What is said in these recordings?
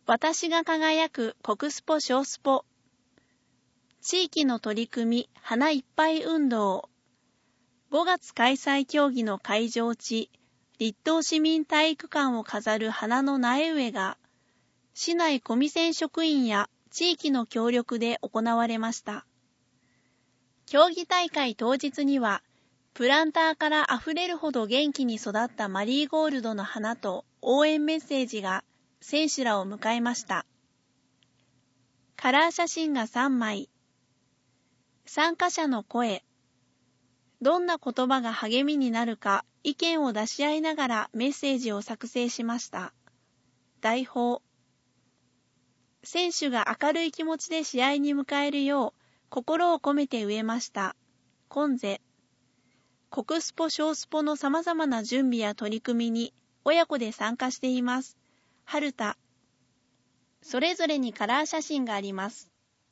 私が輝く国スポ小スポ。地域の取り組み花いっぱい運動。5月開催競技の会場地、立東市民体育館を飾る花の苗植えが、市内コミセン職員や地域の協力で行われました。競技大会当日には、プランターからあふれるほど元気に育ったマリーゴールドの花と応援メッセージが選手らを迎えました。カラー写真が3枚。参加者の声。どんな言葉が励みになるか意見を出し合いながらメッセージを作成しました。題報。選手が明るい気持ちで試合に迎えるよう心を込めて植えました。コンゼ。国スポ小スポの様々な準備や取り組みに親子で参加しています。春田。それぞれにカラー写真があります。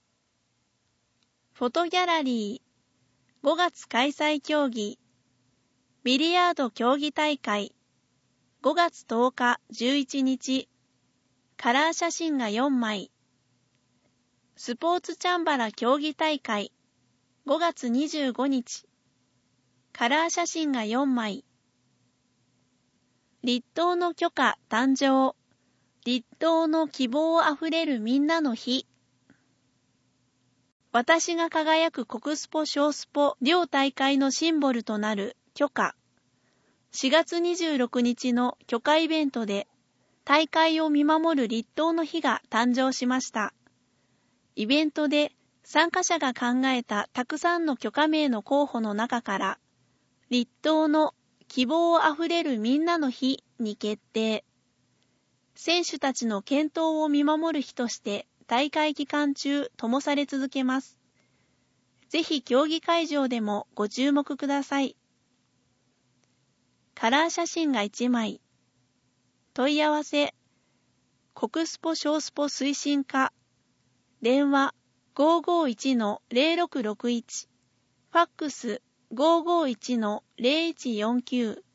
フォトギャラリー。5月開催競技。ビリヤード競技大会。5月10日11日。カラー写真が4枚。スポーツチャンバラ競技大会。5月25日。カラー写真が4枚。立東の許可誕生。立東の希望あふれるみんなの日。私が輝く国スポ小スポ両大会のシンボルとなる許可。4月26日の許可イベントで大会を見守る立東の日が誕生しました。イベントで参加者が考えたたくさんの許可名の候補の中から立東の希望あふれるみんなの日に決定。選手たちの健闘を見守る日として大会期間中灯され続けます。ぜひ競技会場でもご注目ください。カラー写真が1枚。問い合わせ。国スポ小スポ推進課。電話 551-0661。ファックス 551-0149。